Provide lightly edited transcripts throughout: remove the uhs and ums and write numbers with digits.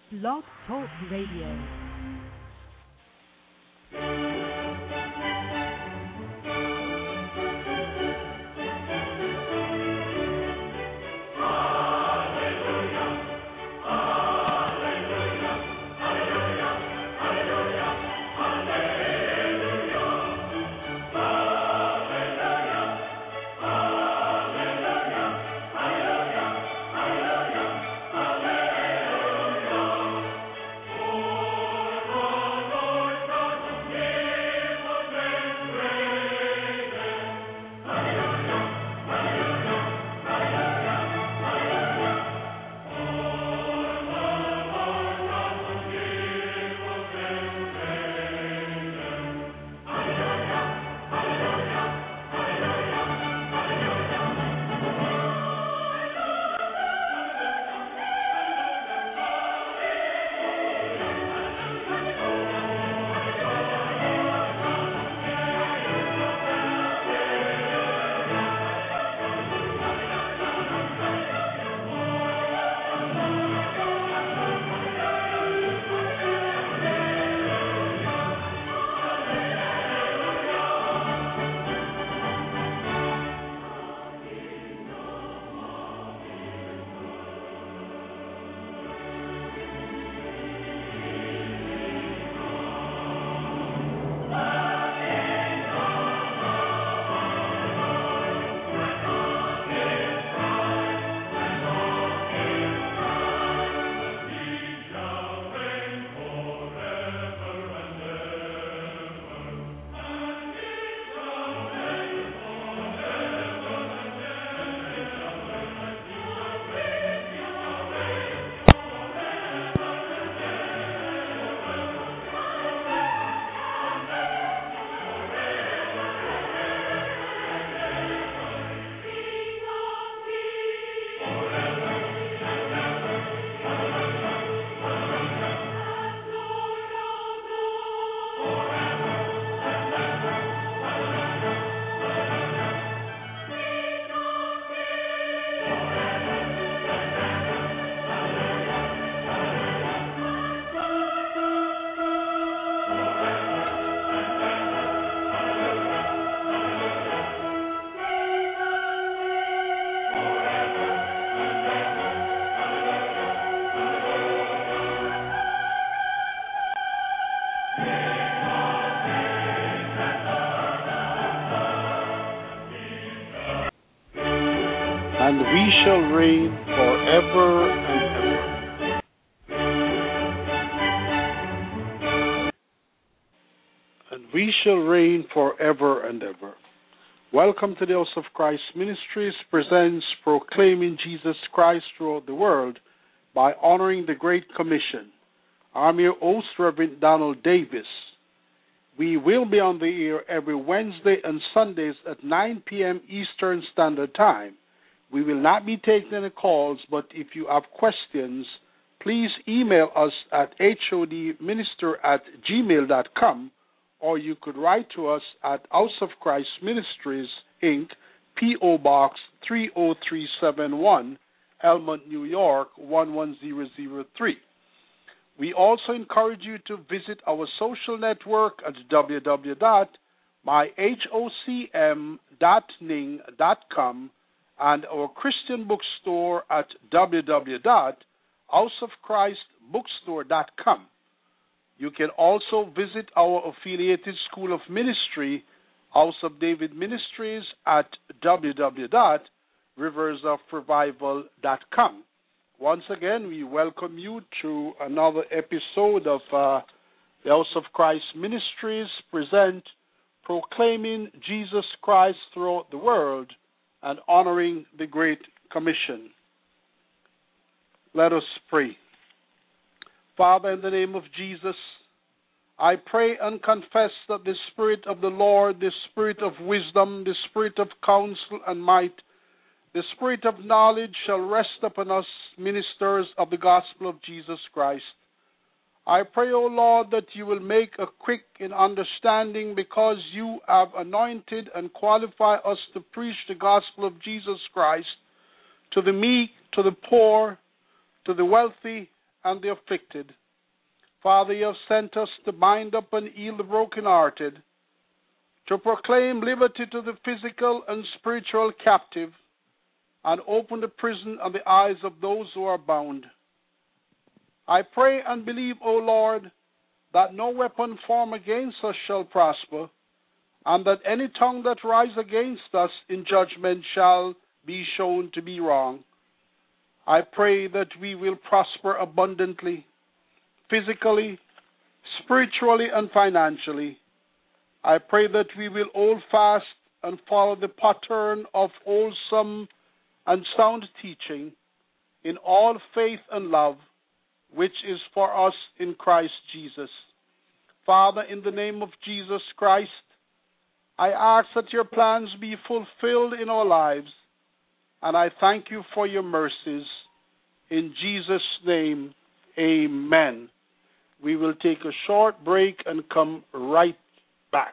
Blog Talk Radio. And we shall reign forever and ever. And we shall reign forever and ever. Welcome to the House of Christ Ministries presents Proclaiming Jesus Christ Throughout the World by honoring the Great Commission. I'm your host, Reverend Donald Davis. We will be on the air every Wednesday and Sundays at 9 p.m. Eastern Standard Time. We will not be taking any calls, but if you have questions, please email us at hodminister@gmail.com, or you could write to us at House of Christ Ministries, Inc., P.O. Box 30371, Elmont, New York 11003. We also encourage you to visit our social network at www.myhocm.ning.com and our Christian bookstore at www.houseofchristbookstore.com. You can also visit our affiliated School of Ministry, House of David Ministries, at www.riversofrevival.com. Once again, we welcome you to another episode of the House of Christ Ministries present Proclaiming Jesus Christ Throughout the World and honoring the Great Commission. Let us pray. Father, in the name of Jesus, I pray and confess that the Spirit of the Lord, the Spirit of wisdom, the Spirit of counsel and might, the Spirit of knowledge shall rest upon us, ministers of the gospel of Jesus Christ. I pray, O Lord, that you will make a quick in understanding because you have anointed and qualified us to preach the gospel of Jesus Christ to the meek, to the poor, to the wealthy, and the afflicted. Father, you have sent us to bind up and heal the brokenhearted, to proclaim liberty to the physical and spiritual captive, and open the prison and the eyes of those who are bound. I pray and believe, O Lord, that no weapon formed against us shall prosper, and that any tongue that rise against us in judgment shall be shown to be wrong. I pray that we will prosper abundantly, physically, spiritually, and financially. I pray that we will hold fast and follow the pattern of wholesome and sound teaching in all faith and love, which is for us in Christ Jesus. Father, in the name of Jesus Christ, I ask that your plans be fulfilled in our lives, and I thank you for your mercies. In Jesus' name, amen. We will take a short break and come right back.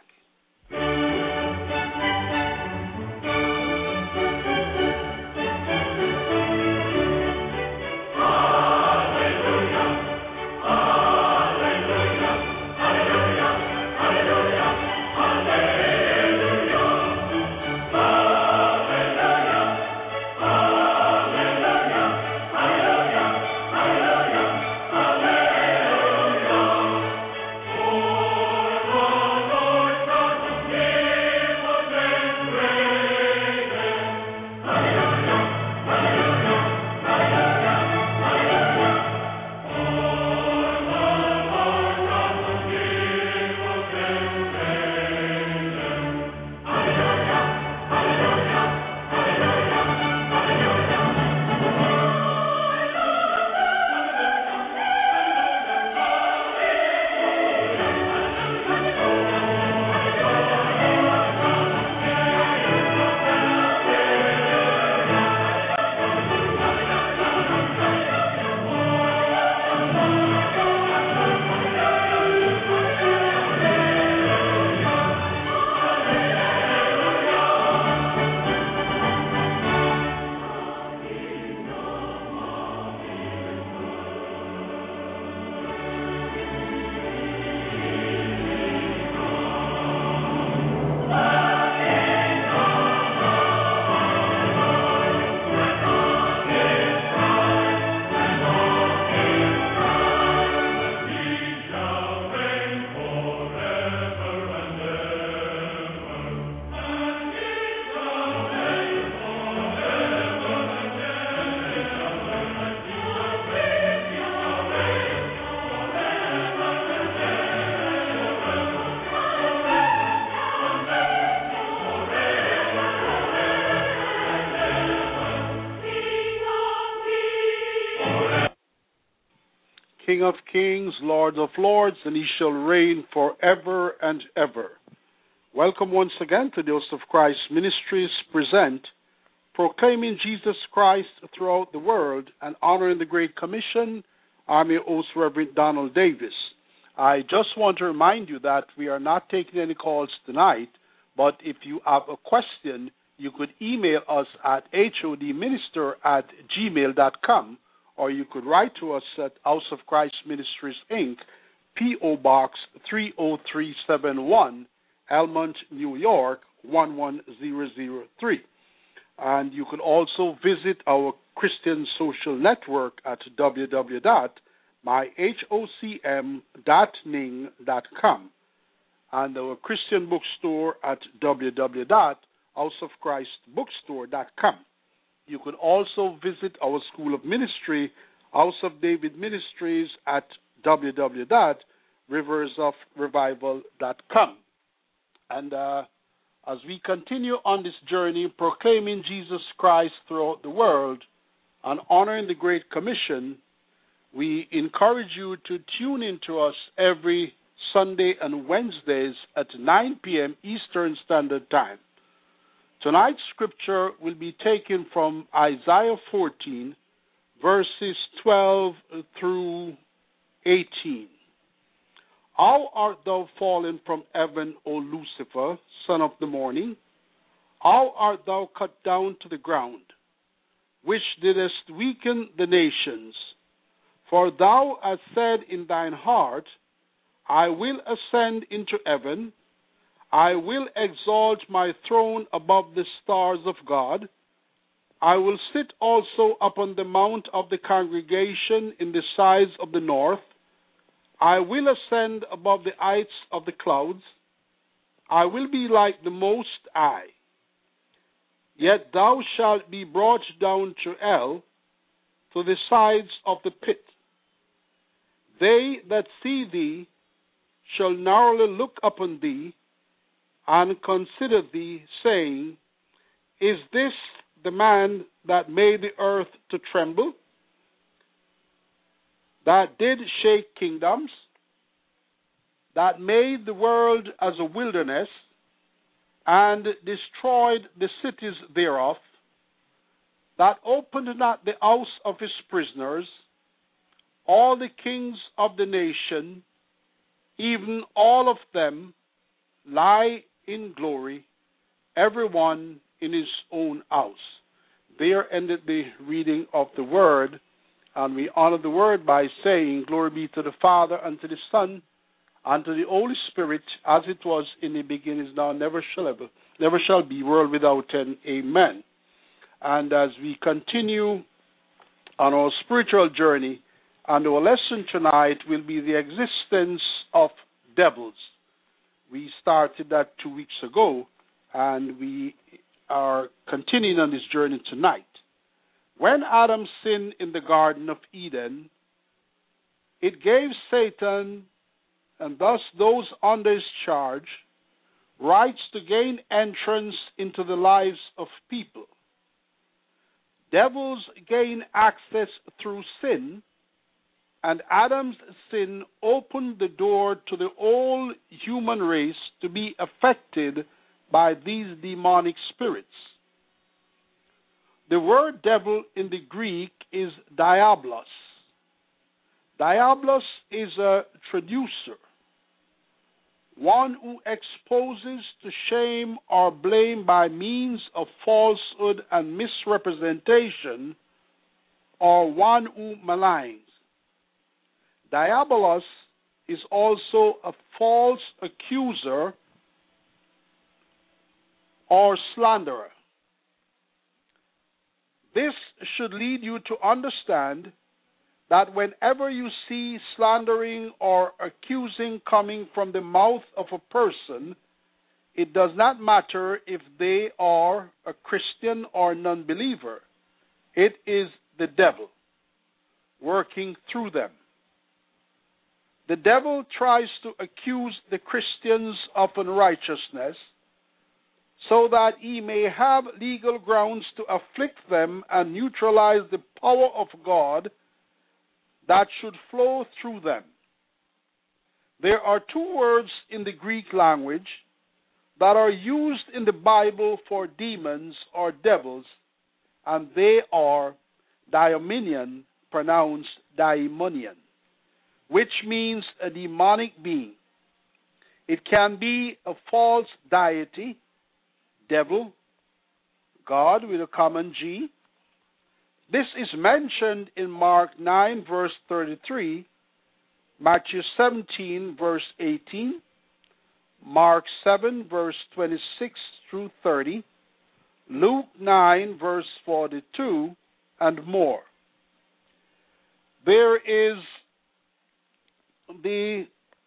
King of kings, Lord of lords, and he shall reign forever and ever. Welcome once again to the Host of Christ Ministries present Proclaiming Jesus Christ Throughout the World and Honoring the Great Commission. I'm your host, Reverend Donald Davis. I just want to remind you that we are not taking any calls tonight, but if you have a question, you could email us at hodminister@gmail.com, or you could write to us at House of Christ Ministries, Inc., P.O. Box 30371, Elmont, New York, 11003. And you can also visit our Christian social network at www.myhocm.ning.com and our Christian bookstore at www.houseofchristbookstore.com. You can also visit our School of Ministry, House of David Ministries, at www.riversofrevival.com. And as we continue on this journey, proclaiming Jesus Christ throughout the world and honoring the Great Commission, we encourage you to tune in to us every Sunday and Wednesdays at 9 p.m. Eastern Standard Time. Tonight's scripture will be taken from Isaiah 14, verses 12 through 18. How art thou fallen from heaven, O Lucifer, son of the morning? How art thou cut down to the ground, which didst weaken the nations? For thou hast said in thine heart, I will ascend into heaven, I will exalt my throne above the stars of God. I will sit also upon the mount of the congregation in the sides of the north. I will ascend above the heights of the clouds. I will be like the Most High. Yet thou shalt be brought down to hell, to the sides of the pit. They that see thee shall narrowly look upon thee, and consider thee, saying, Is this the man that made the earth to tremble, that did shake kingdoms, that made the world as a wilderness, and destroyed the cities thereof, that opened not the house of his prisoners, all the kings of the nation, even all of them, lie in glory, every one in his own house. There ended the reading of the word, and we honor the word by saying, Glory be to the Father, and to the Son, and to the Holy Spirit, as it was in the beginning, is now, never shall be, world without end. Amen. And as we continue on our spiritual journey, and our lesson tonight will be the existence of devils. We started that 2 weeks ago, and we are continuing on this journey tonight. When Adam sinned in the Garden of Eden, it gave Satan, and thus those under his charge, rights to gain entrance into the lives of people. Devils gain access through sin, and Adam's sin opened the door to the whole human race to be affected by these demonic spirits. The word devil in the Greek is diabolos. Diabolos is a traducer, one who exposes to shame or blame by means of falsehood and misrepresentation, or one who maligns. Diabolos is also a false accuser or slanderer. This should lead you to understand that whenever you see slandering or accusing coming from the mouth of a person, it does not matter if they are a Christian or non-believer. It is the devil working through them. The devil tries to accuse the Christians of unrighteousness so that he may have legal grounds to afflict them and neutralize the power of God that should flow through them. There are two words in the Greek language that are used in the Bible for demons or devils, and they are daimonion, pronounced daimonion, which means a demonic being. It can be a false deity, devil, God with a common G. This is mentioned in Mark 9, verse 33, Matthew 17, verse 18, Mark 7, verse 26 through 30, Luke 9, verse 42, and more. There is the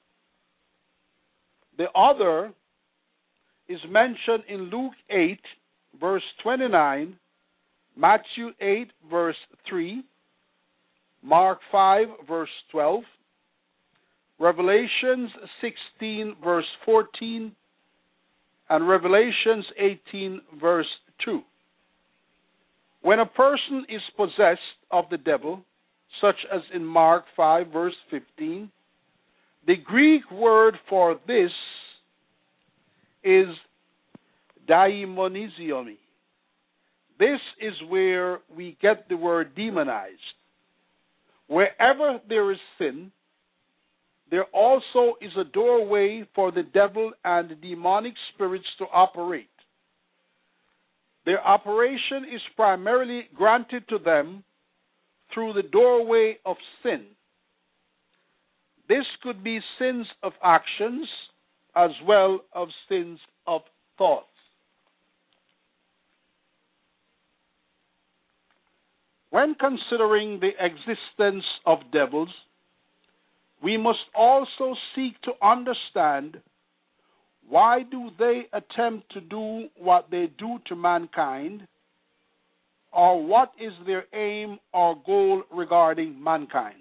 other is mentioned in Luke 8, verse 29, Matthew 8, verse 3, Mark 5, verse 12, Revelations 16, verse 14, and Revelations 18, verse 2. When a person is possessed of the devil, such as in Mark 5, verse 15, the Greek word for this is daimonizioni. This is where we get the word demonized. Wherever there is sin, there also is a doorway for the devil and the demonic spirits to operate. Their operation is primarily granted to them through the doorway of sin. This could be sins of actions as well as sins of thoughts. When considering the existence of devils, we must also seek to understand why do they attempt to do what they do to mankind, or what is their aim or goal regarding mankind.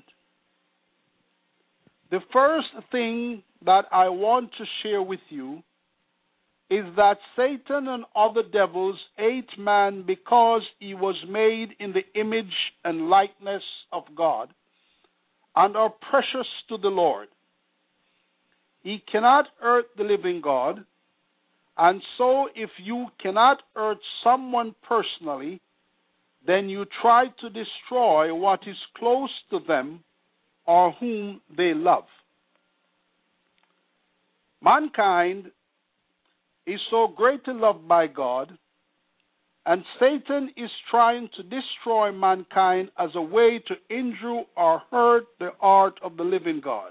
The first thing that I want to share with you is that Satan and other devils ate man because he was made in the image and likeness of God and are precious to the Lord. He cannot hurt the living God, and so if you cannot hurt someone personally, then you try to destroy what is close to them or whom they love. Mankind is so greatly loved by God, and Satan is trying to destroy mankind as a way to injure or hurt the heart of the living God.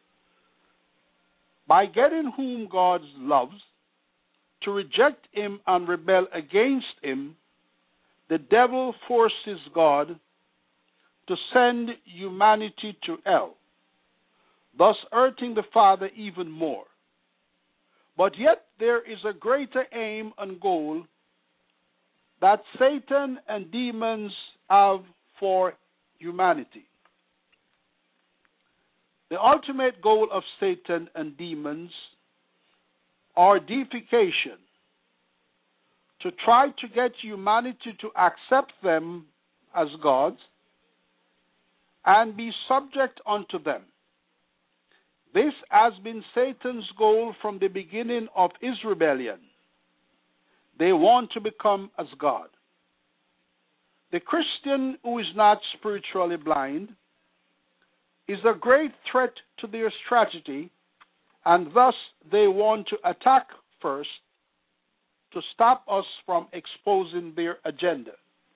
By getting whom God loves to reject him and rebel against him, the devil forces God to send humanity to hell, thus hurting the Father even more. But yet there is a greater aim and goal that Satan and demons have for humanity. The ultimate goal of Satan and demons are deification, to try to get humanity to accept them as gods and be subject unto them. This has been Satan's goal from the beginning of his rebellion. They want to become as God. The Christian who is not spiritually blind is a great threat to their strategy, and thus they want to attack first to stop us from exposing their agenda.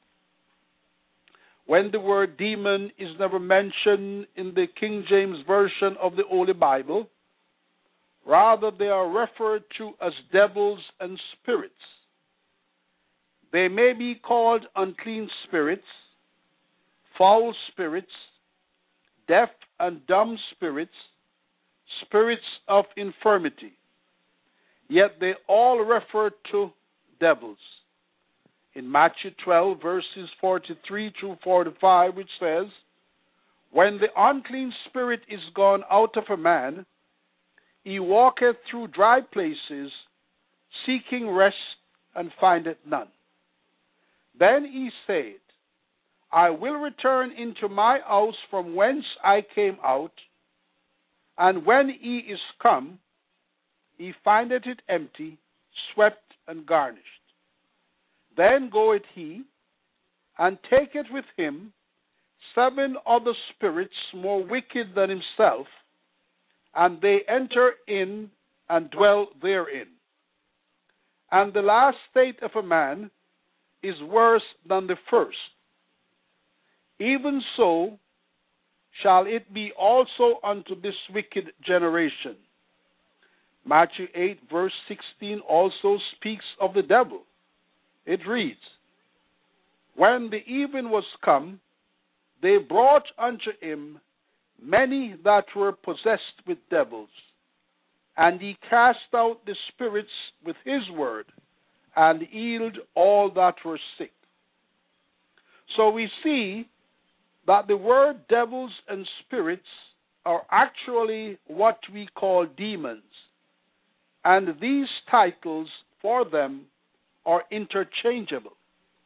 When the word demon is never mentioned in the King James Version of the Holy Bible, rather they are referred to as devils and spirits. They may be called unclean spirits, foul spirits, deaf and dumb spirits, spirits of infirmity. Yet they all refer to devils. In Matthew 12, verses 43 through 45, which says, "When the unclean spirit is gone out of a man, he walketh through dry places, seeking rest, and findeth none. Then he said, I will return into my house from whence I came out, and when he is come, he findeth it empty, swept, and garnished. Then goeth he, and taketh with him 7 other spirits more wicked than himself, and they enter in and dwell therein. And the last state of a man is worse than the first. Even so shall it be also unto this wicked generation." Matthew 8, verse 16 also speaks of the devil. It reads, "When the even was come, they brought unto him many that were possessed with devils, and he cast out the spirits with his word, and healed all that were sick." So we see that the word devils and spirits are actually what we call demons, and these titles for them are interchangeable.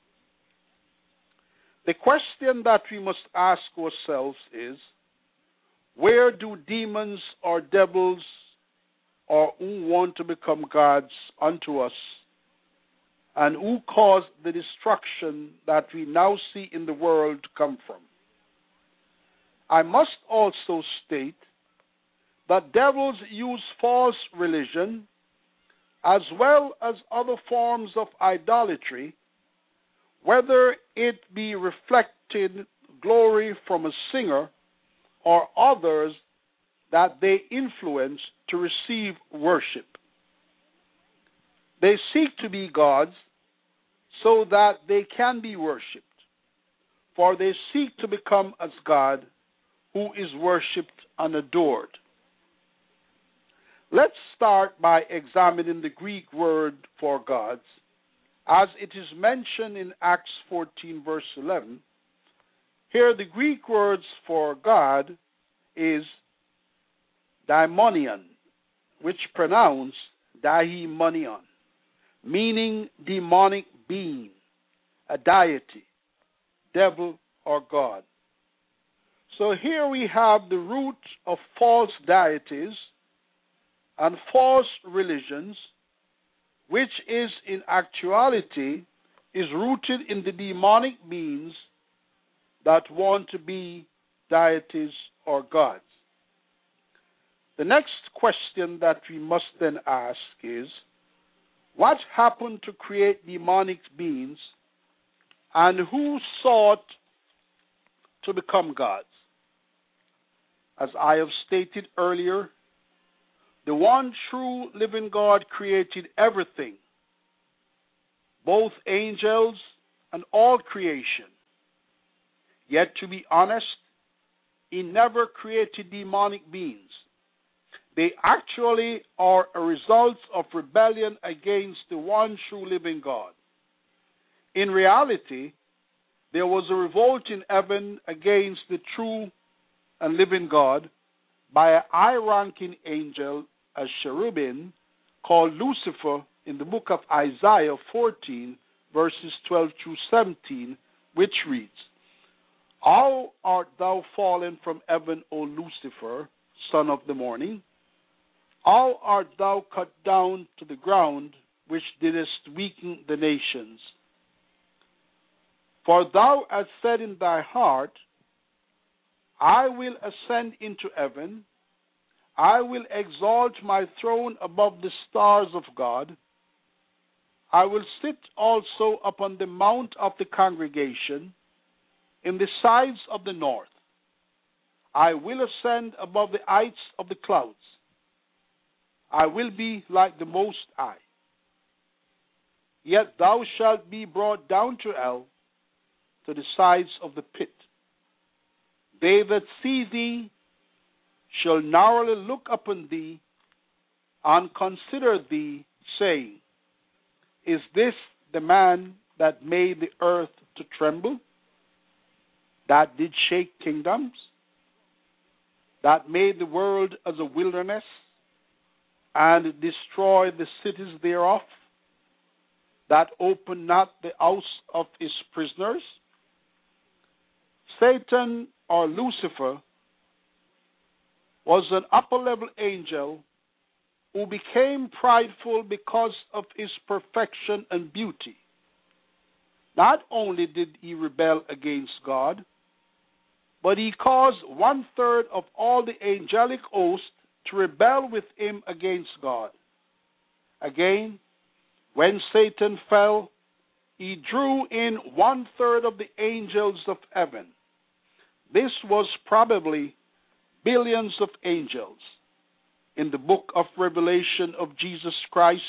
The question that we must ask ourselves is, where do demons or devils or who want to become gods unto us, and who caused the destruction that we now see in the world come from? I must also state that devils use false religion as well as other forms of idolatry, whether it be reflected glory from a singer or others that they influence to receive worship. They seek to be gods so that they can be worshipped, for they seek to become as God, who is worshipped and adored. Let's start by examining the Greek word for gods, as it is mentioned in Acts 14, verse 11. Here the Greek words for God is daimonion, which pronounce daimonion, meaning demonic being, a deity, devil, or God. So here we have the root of false deities and false religions, which is in actuality is rooted in the demonic beings that want to be deities or gods. The next question that we must then ask is, what happened to create demonic beings, and who sought to become gods? As I have stated earlier, the one true living God created everything, both angels and all creation. Yet, to be honest, he never created demonic beings. They actually are a result of rebellion against the one true living God. In reality, there was a revolt in heaven against the true and living God by a high-ranking angel, a cherubim, called Lucifer, in the book of Isaiah 14, verses 12 through 17, which reads, "How art thou fallen from heaven, O Lucifer, son of the morning? How art thou cut down to the ground, which didst weaken the nations? For thou hast said in thy heart, I will ascend into heaven, I will exalt my throne above the stars of God, I will sit also upon the mount of the congregation, in the sides of the north. I will ascend above the heights of the clouds. I will be like the Most High. Yet thou shalt be brought down to hell, to the sides of the pit. They that see thee shall narrowly look upon thee, and consider thee, saying, Is this the man that made the earth to tremble, that did shake kingdoms, that made the world as a wilderness, and destroyed the cities thereof, that opened not the house of his prisoners?" Satan, or Lucifer, was an upper-level angel who became prideful because of his perfection and beauty. Not only did he rebel against God, but he caused 1/3 of all the angelic host to rebel with him against God. Again, when Satan fell, he drew in 1/3 of the angels of heaven. This was probably billions of angels. In the book of Revelation of Jesus Christ,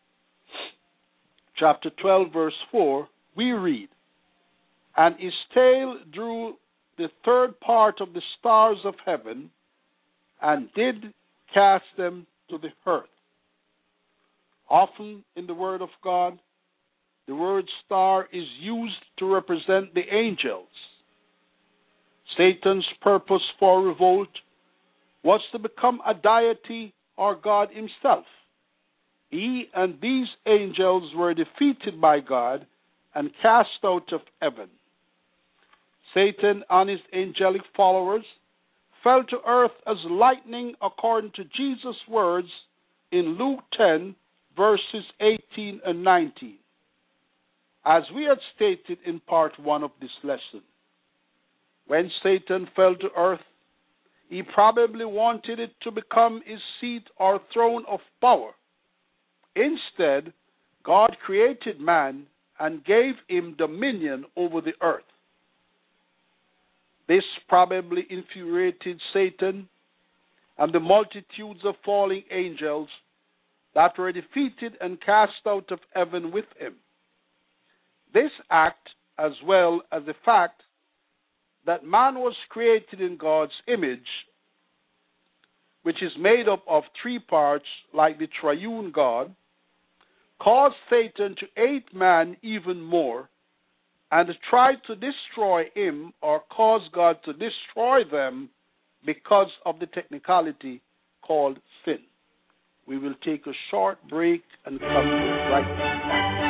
chapter 12, verse 4, we read, "And his tail drew the 1/3 part of the stars of heaven, and did cast them to the earth." Often in the Word of God, the word star is used to represent the angels. Satan's purpose for revolt was to become a deity or God himself. He and these angels were defeated by God and cast out of heaven. Satan and his angelic followers fell to earth as lightning, according to Jesus' words in Luke 10, verses 18 and 19. As we had stated in part 1 of this lesson, when Satan fell to earth, he probably wanted it to become his seat or throne of power. Instead, God created man and gave him dominion over the earth. This probably infuriated Satan and the multitudes of falling angels that were defeated and cast out of heaven with him. This act, as well as the fact that man was created in God's image, which is made up of three parts like the triune God, caused Satan to hate man even more and try to destroy him or cause God to destroy them because of the technicality called sin. We will take a short break and come right back.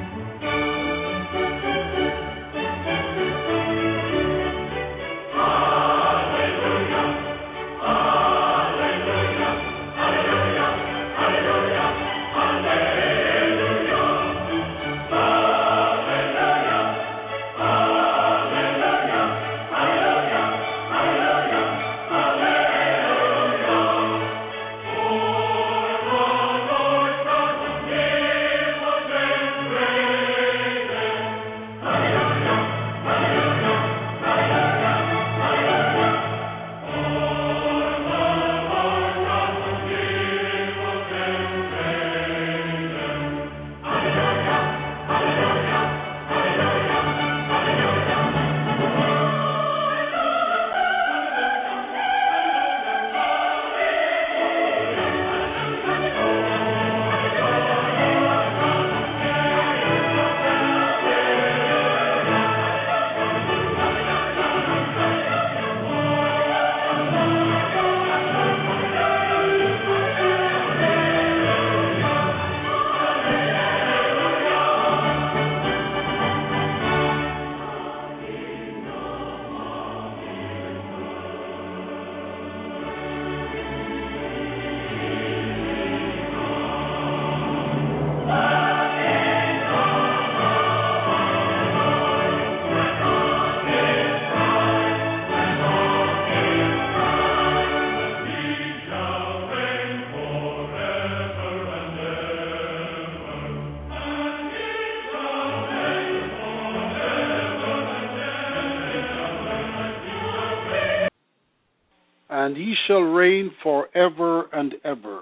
And he shall reign forever and ever.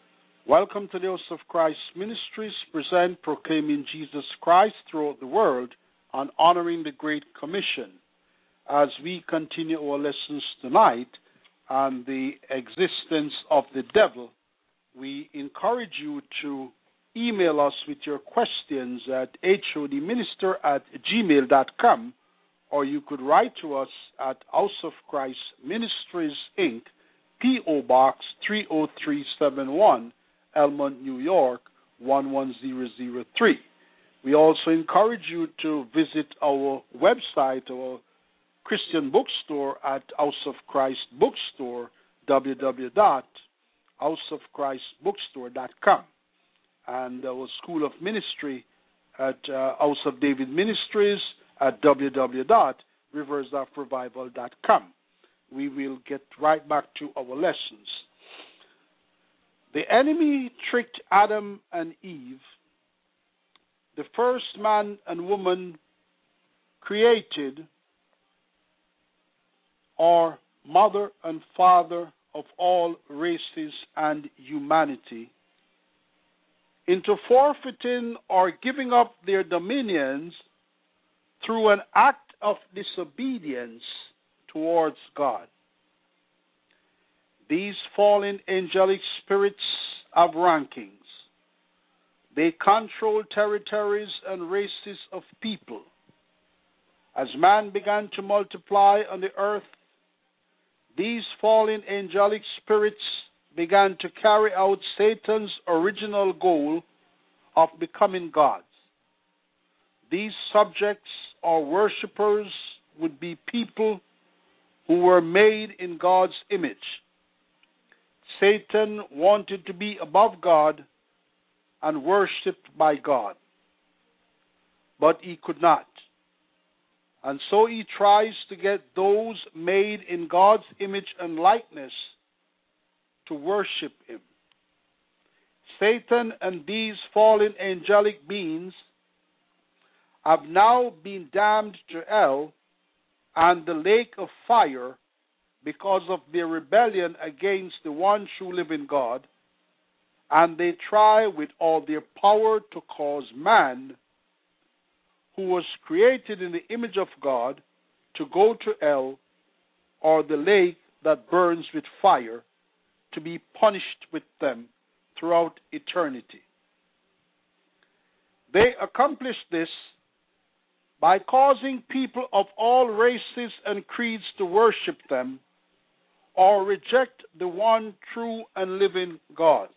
Welcome to the House of Christ Ministries, present proclaiming Jesus Christ throughout the world and honoring the Great Commission. As we continue our lessons tonight on the existence of the devil, we encourage you to email us with your questions at hodminister@gmail.com, or you could write to us at House of Christ Ministries, Inc., P.O. Box 30371, Elmont, New York, 11003. We also encourage you to visit our website, our Christian bookstore at House of Christ Bookstore, www.houseofchristbookstore.com, and our School of Ministry at House of David Ministries at www.riversofrevival.com. We will get right back to our lessons. The enemy tricked Adam and Eve, the first man and woman created, or mother and father of all races and humanity, into forfeiting or giving up their dominions through an act of disobedience towards God. These fallen angelic spirits have rankings. They control territories and races of people. As man began to multiply on the earth, these fallen angelic spirits began to carry out Satan's original goal of becoming gods. These subjects or worshippers would be people who were made in God's image. Satan wanted to be above God and worshipped by God, but he could not. And so he tries to get those made in God's image and likeness to worship him. Satan and these fallen angelic beings have now been damned to hell and the lake of fire because of their rebellion against the one true living God, and they try with all their power to cause man, who was created in the image of God, to go to hell, or the lake that burns with fire, to be punished with them throughout eternity. They accomplish this by causing people of all races and creeds to worship them or reject the one true and living God.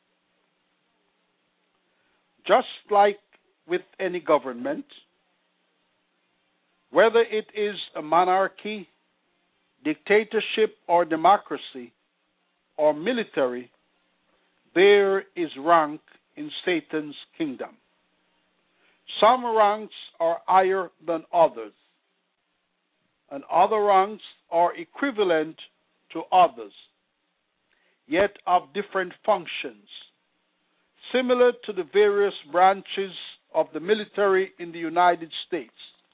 Just like with any government, whether it is a monarchy, dictatorship, or democracy, or military, there is rank in Satan's kingdom. Some ranks are higher than others, and other ranks are equivalent to others, yet of different functions, similar to the various branches of the military in the United States.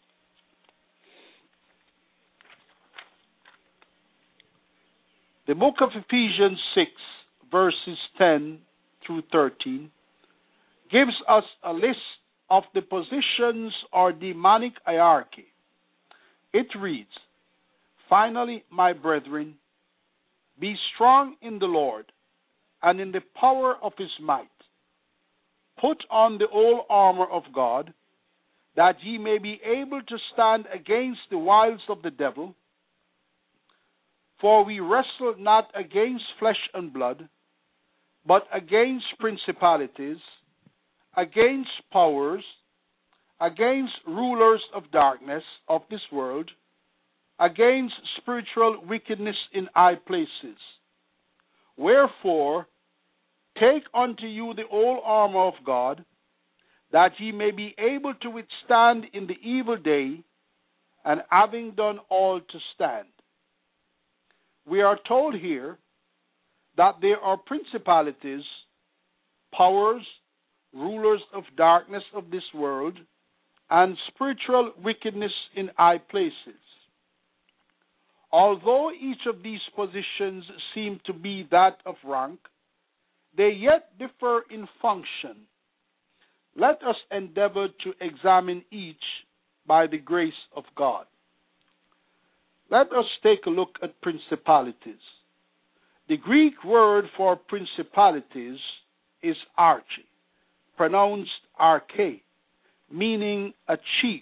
The book of Ephesians 6, verses 10 through 13, gives us a list of the positions or demonic hierarchy. It reads, "Finally, my brethren, be strong in the Lord and in the power of his might. Put on the whole armor of God, that ye may be able to stand against the wiles of the devil. For we wrestle not against flesh and blood, but against principalities, against powers, against rulers of darkness of this world, against spiritual wickedness in high places. Wherefore, take unto you the whole armor of God, that ye may be able to withstand in the evil day, and having done all to stand." We are told here that there are principalities, powers, rulers of darkness of this world, and spiritual wickedness in high places. Although each of these positions seem to be that of rank, they yet differ in function. Let us endeavor to examine each by the grace of God. Let us take a look at principalities. The Greek word for principalities is archi, pronounced arche, meaning a chief.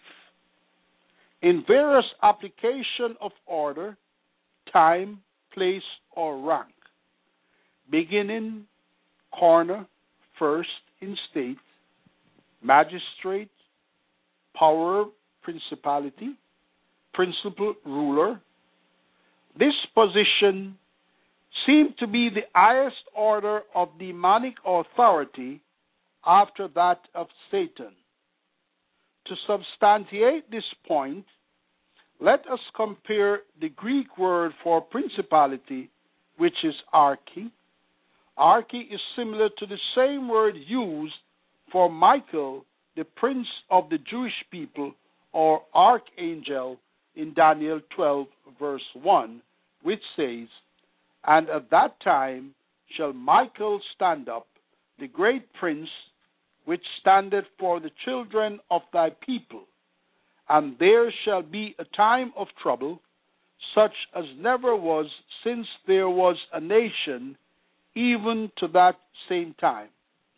In various application of order, time, place, or rank. Beginning, corner, first in state, magistrate, power, principality, principal, ruler. This position seemed to be the highest order of demonic authority after that of Satan. To substantiate this point, let us compare the Greek word for principality, which is archi. Archi is similar to the same word used for Michael, the prince of the Jewish people, or archangel, in Daniel 12, verse 1, which says, "And at that time shall Michael stand up, the great prince, which standeth for the children of thy people. And there shall be a time of trouble, such as never was since there was a nation, even to that same time.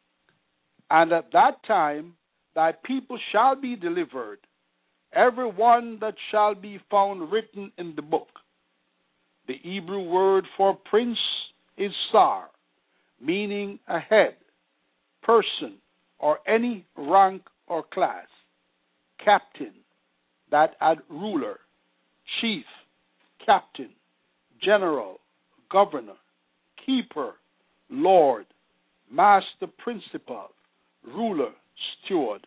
And at that time thy people shall be delivered, every one that shall be found written in the book." The Hebrew word for prince is sar, meaning a head, person, or any rank or class. Captain, that add ruler, chief, captain, general, governor, keeper, lord, master, principal, ruler, steward.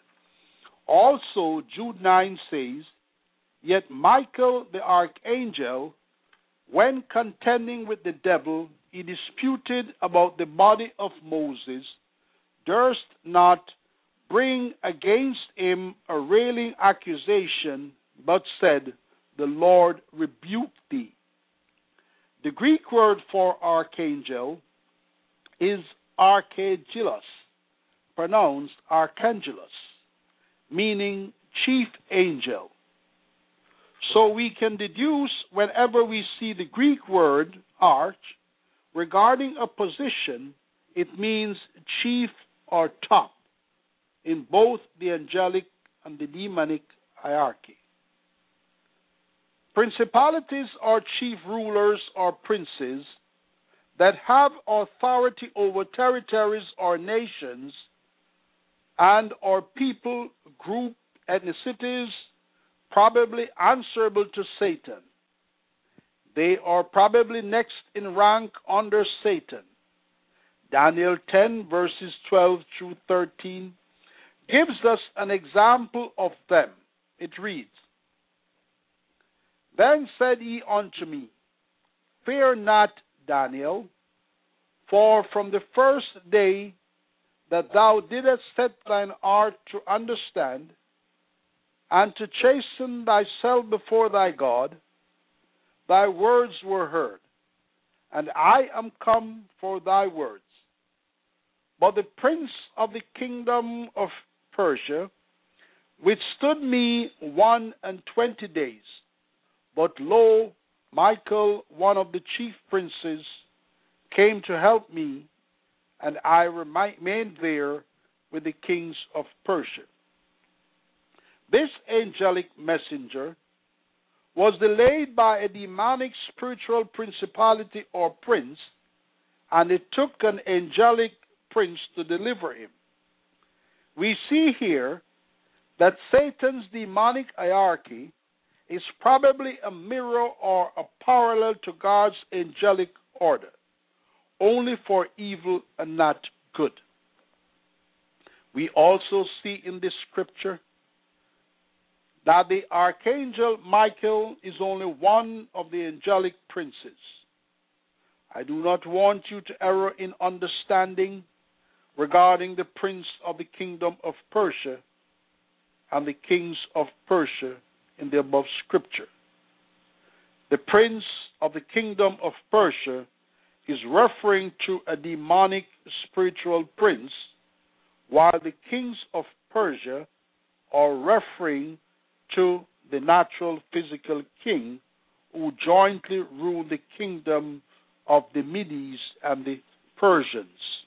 Also, Jude 9 says, "Yet Michael the archangel, when contending with the devil, he disputed about the body of Moses, durst not bring against him a railing accusation, but said, the Lord rebuke thee. The Greek word for archangel is archangelos, pronounced archangelos, meaning chief angel. So we can deduce whenever we see the Greek word arch regarding a position, it means chief or top in both the angelic and the demonic hierarchy. Principalities are chief rulers or princes that have authority over territories or nations and or people, group, ethnicities, probably answerable to Satan. They are probably next in rank under Satan. Daniel 10 verses 12 through 13 gives us an example of them. It reads, Then said he unto me, Fear not, Daniel, for from the first day that thou didst set thine heart to understand, and to chasten thyself before thy God, thy words were heard, and I am come for thy words. But the prince of the kingdom of Persia withstood me 21 days. But lo, Michael, one of the chief princes, came to help me, and I remained there with the kings of Persia. This angelic messenger was delayed by a demonic spiritual principality or prince, and it took an angelic prince to deliver him. We see here that Satan's demonic hierarchy is probably a mirror or a parallel to God's angelic order, only for evil and not good. We also see in this scripture that the archangel Michael is only one of the angelic princes. I do not want you to err in understanding regarding the prince of the kingdom of Persia and the kings of Persia in the above scripture. The prince of the kingdom of Persia is referring to a demonic spiritual prince, while the kings of Persia are referring to the natural physical king who jointly ruled the kingdom of the Medes and the Persians.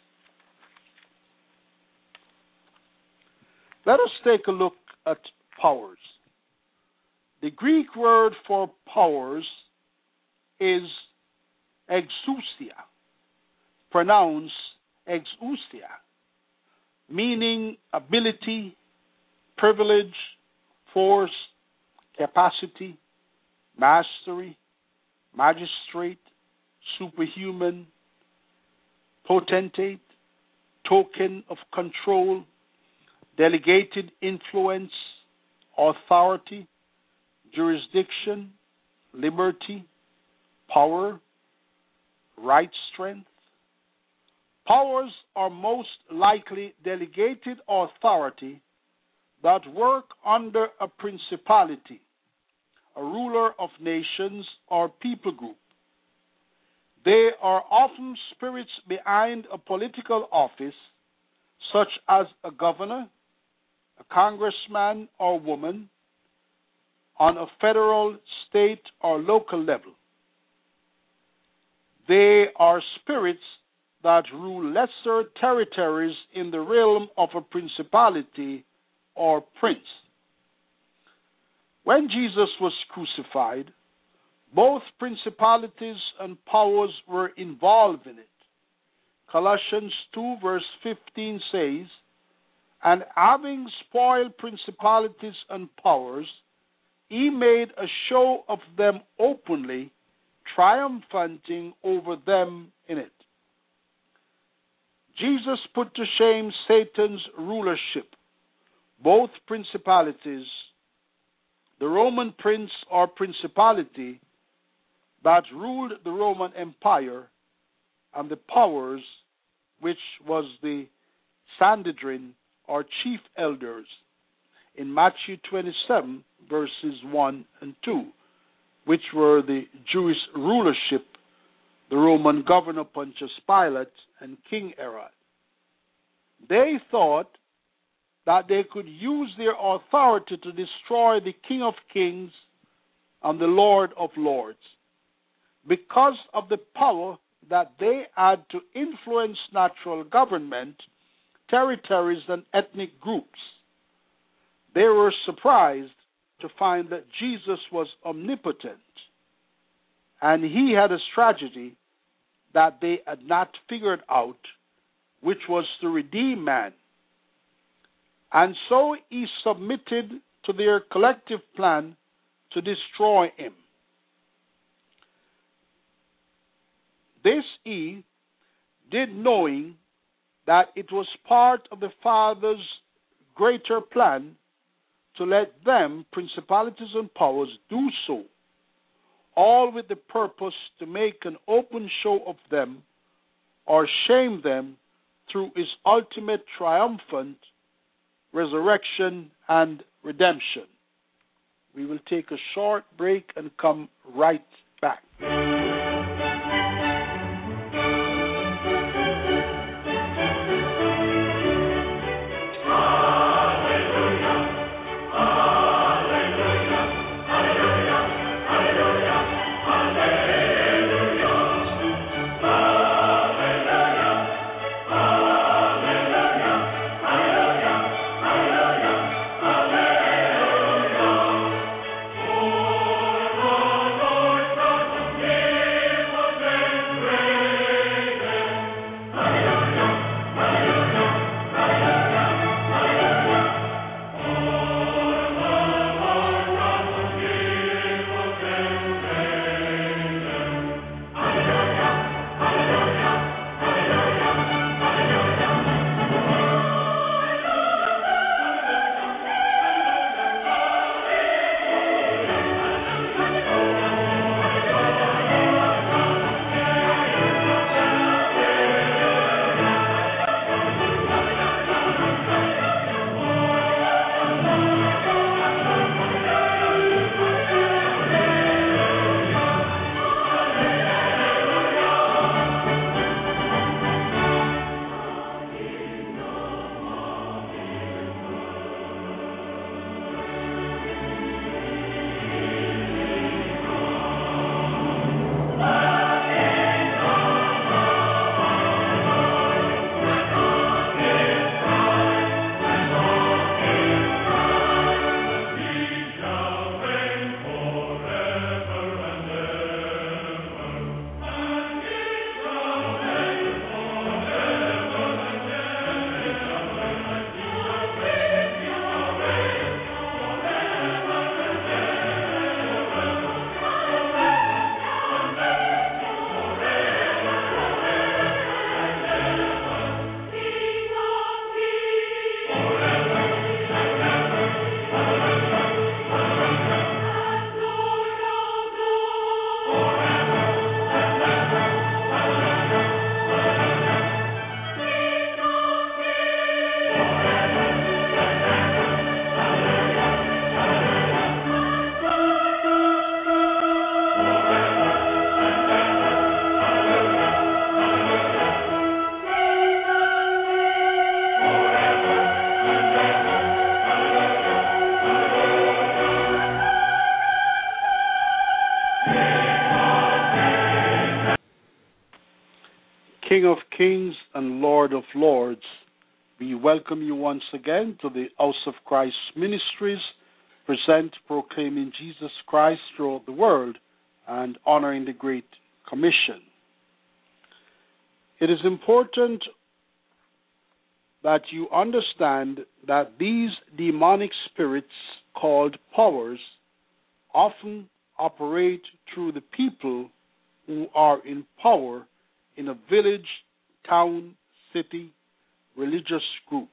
Let us take a look at powers. The Greek word for powers is exousia, pronounced exousia, meaning ability, privilege, force, capacity, mastery, magistrate, superhuman, potentate, token of control, delegated influence, authority, jurisdiction, liberty, power, right strength. Powers are most likely delegated authority that work under a principality, a ruler of nations or people group. They are often spirits behind a political office, such as a governor, a congressman or woman, on a federal, state, or local level. They are spirits that rule lesser territories in the realm of a principality or prince. When Jesus was crucified, both principalities and powers were involved in it. Colossians 2 verse 15 says, And having spoiled principalities and powers, he made a show of them openly, triumphing over them in it. Jesus put to shame Satan's rulership, both principalities, the Roman prince or principality that ruled the Roman Empire, and the powers, which was the Sanhedrin or chief elders, in Matthew 27 verses 1 and 2. which were the Jewish rulership, the Roman governor Pontius Pilate, and King Herod. They thought that they could use their authority to destroy the King of Kings and the Lord of Lords. Because of the power that they had to influence natural government, territories, and ethnic groups, they were surprised to find that Jesus was omnipotent, and he had a strategy that they had not figured out, which was to redeem man. And so he submitted to their collective plan to destroy him. This he did, knowing that it was part of the Father's greater plan to let them, principalities and powers, do so, all with the purpose to make an open show of them or shame them through his ultimate triumphant resurrection and redemption. We will take a short break and come right back. King of Kings and Lord of Lords, we welcome you once again to the House of Christ Ministries, proclaiming Jesus Christ throughout the world and honoring the Great Commission. It is important that you understand that these demonic spirits called powers often operate through the people who are in power in a village, town, city, religious groups.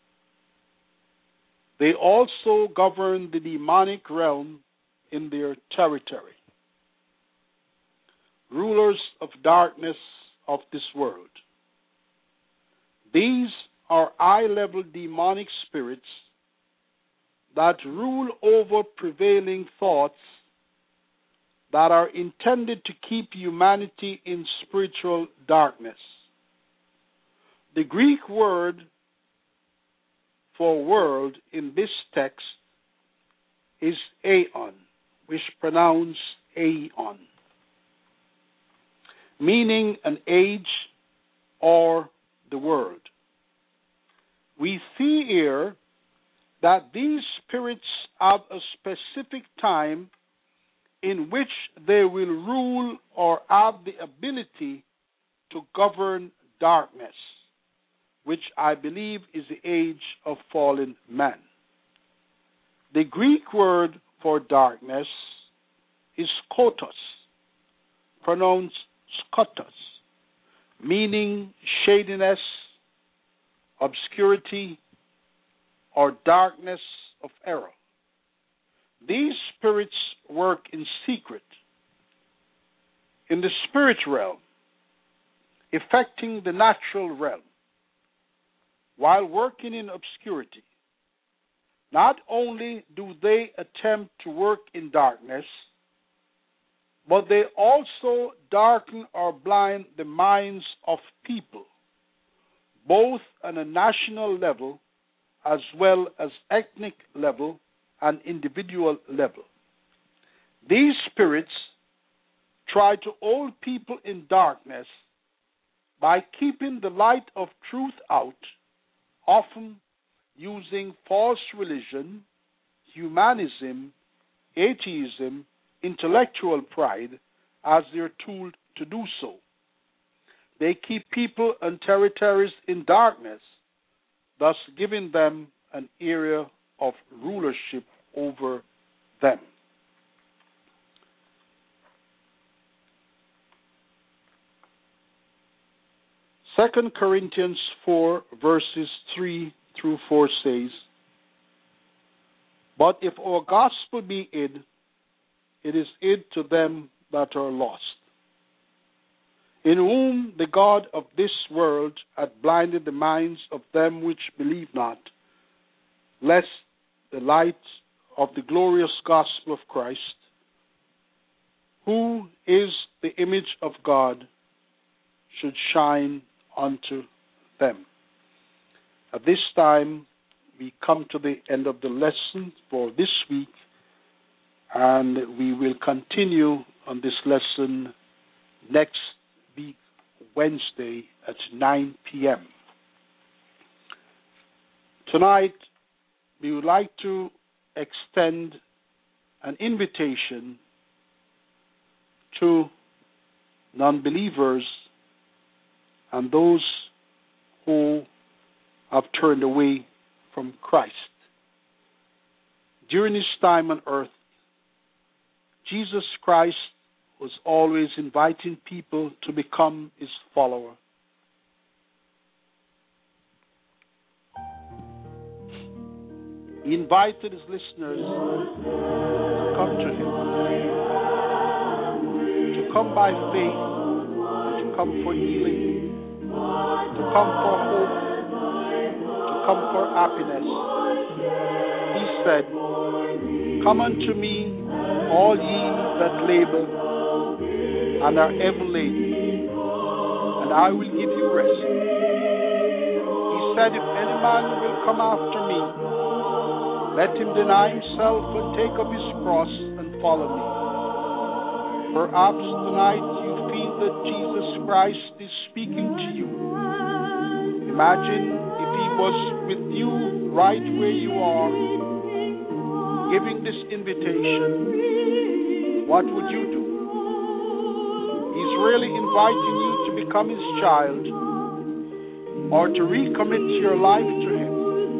They also govern the demonic realm in their territory. Rulers of darkness of this world. These are high-level demonic spirits that rule over prevailing thoughts, that are intended to keep humanity in spiritual darkness. The Greek word for world in this text is aeon, which pronounced aeon, meaning an age or the world. We see here that these spirits have a specific time in which they will rule or have the ability to govern darkness, which I believe is the age of fallen man. The Greek word for darkness is skotos, pronounced skotos, meaning shadiness, obscurity, or darkness of error. These spirits work in secret, in the spirit realm, affecting the natural realm, while working in obscurity. Not only do they attempt to work in darkness, but they also darken or blind the minds of people, both on a national level as well as ethnic level and individual level. These spirits try to hold people in darkness by keeping the light of truth out, often using false religion, humanism, atheism, intellectual pride as their tool to do so. They keep people and territories in darkness, thus giving them an area of rulership over them. Second Corinthians 4 verses 3 through 4 says, "But if our gospel be hid, it is hid to them that are lost, in whom the God of this world hath blinded the minds of them which believe not, lest the light of the glorious gospel of Christ, who is the image of God, should shine unto them." At this time, we come to the end of the lesson for this week, and we will continue on this lesson next week, Wednesday at 9 p.m. Tonight, we would like to extend an invitation to non-believers and those who have turned away from Christ. During his time on earth, Jesus Christ was always inviting people to become his follower. He invited his listeners to come to him, to come by faith, to come for healing, to come for hope, to come for happiness. He said, "Come unto me, all ye that labor and are heavy laden, and I will give you rest." He said, "If any man will come after me, let him deny himself and take up his cross and follow me." Perhaps tonight you feel that Jesus Christ is speaking to you. Imagine if he was with you right where you are, giving this invitation. What would you do? He's really inviting you to become his child or to recommit your life to him.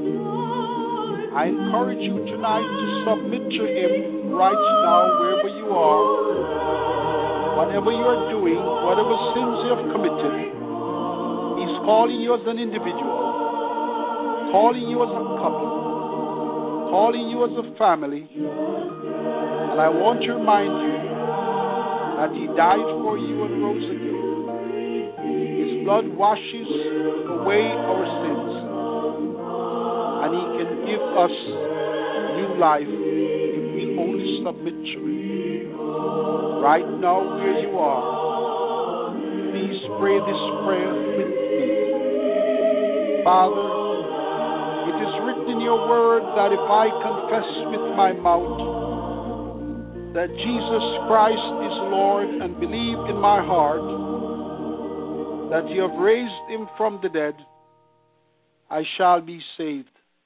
I encourage you tonight to submit to him right now, wherever you are. Whatever you are doing, whatever sins you have committed, he's calling you as an individual, calling you as a couple, calling you as a family. And I want to remind you that he died for you and rose again. His blood washes away our sins, and he can give us new life if we only submit to him. Right now, where you are, please pray this prayer with me. Father, it is written in your word that if I confess with my mouth that Jesus Christ is Lord and believe in my heart that you have raised him from the dead, I shall be saved.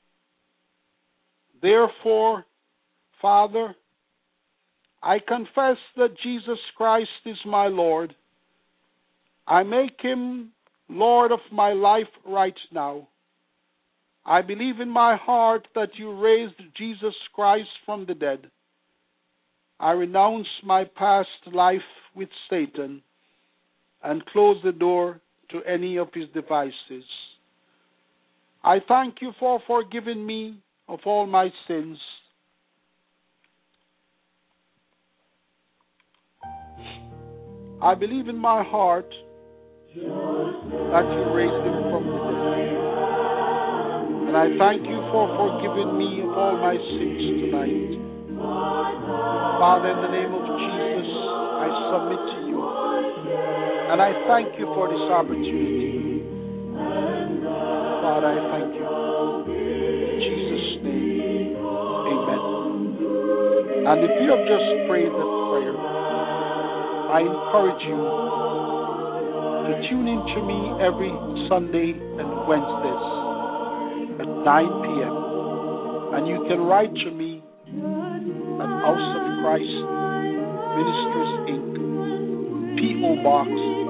Therefore, Father, I confess that Jesus Christ is my Lord. I make him Lord of my life right now. I believe in my heart that you raised Jesus Christ from the dead. I renounce my past life with Satan and close the door to any of his devices. I thank you for forgiving me of all my sins. I believe in my heart that you raised him from the dead. And I thank you for forgiving me of all my sins tonight. Father, in the name of Jesus, I submit to you. And I thank you for this opportunity. Father, I thank you. In Jesus' name, amen. And if you have just prayed that prayer, I encourage you to tune in to me every Sunday and Wednesdays at 9 p.m. And you can write to me at House of Christ Ministries, Inc., P.O. Box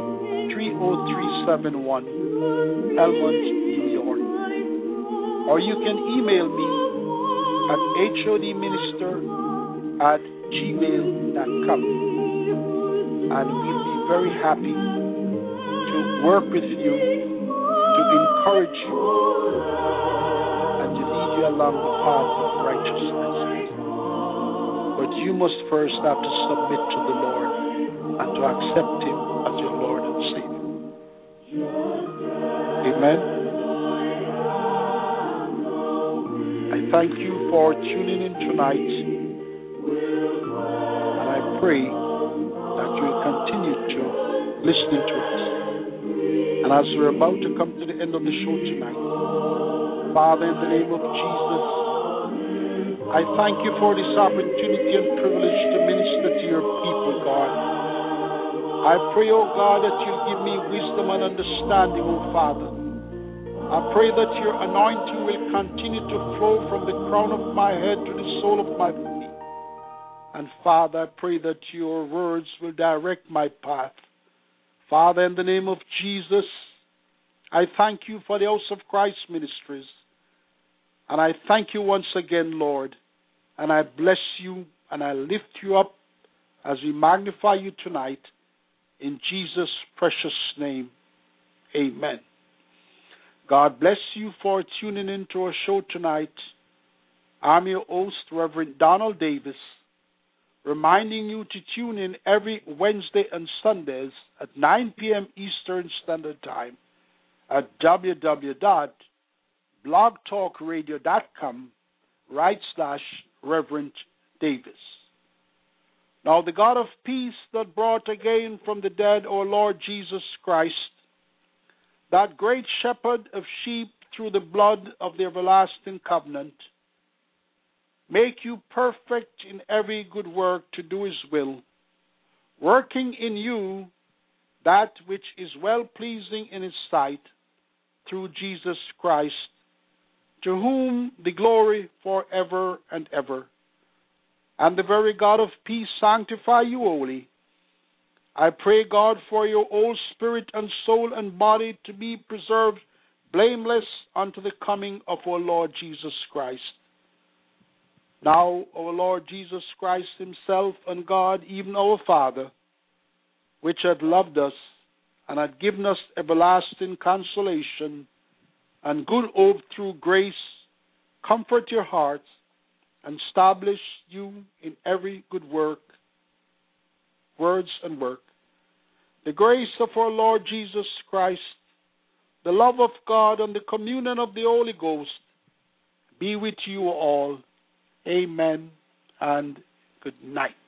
30371, Elmont, New York. Or you can email me at hodminister@gmail.com. And we'll be very happy to work with you, to encourage you, and to lead you along the path of righteousness. But you must first have to submit to the Lord and to accept him as your Lord and Savior. Amen. I thank you for tuning in tonight, and I pray that you will continue to listen to us. And as we're about to come to the end of the show tonight, Father, in the name of Jesus, I thank you for this opportunity and privilege to minister to your people, God. I pray, oh God, that you'll give me wisdom and understanding, oh Father. I pray that your anointing will continue to flow from the crown of my head to the sole of my feet. And Father, I pray that your words will direct my path. Father, in the name of Jesus, I thank you for the House of Christ Ministries. And I thank you once again, Lord. And I bless you and I lift you up as we magnify you tonight. In Jesus' precious name, amen. God bless you for tuning into our show tonight. I'm your host, Reverend Donald Davis, reminding you to tune in every Wednesday and Sundays at 9 p.m. Eastern Standard Time at www.blogtalkradio.com/Reverend Davis. Now the God of peace that brought again from the dead our Lord Jesus Christ, that great shepherd of sheep through the blood of the everlasting covenant, make you perfect in every good work to do his will, working in you that which is well-pleasing in his sight, through Jesus Christ, to whom the glory forever and ever. And the very God of peace sanctify you wholly. I pray, God, for your whole spirit and soul and body to be preserved blameless unto the coming of our Lord Jesus Christ. Now, our Lord Jesus Christ himself and God, even our Father, which had loved us and had given us everlasting consolation and good hope through grace, comfort your hearts and establish you in every good work, words and work. The grace of our Lord Jesus Christ, the love of God, and the communion of the Holy Ghost be with you all. Amen and good night.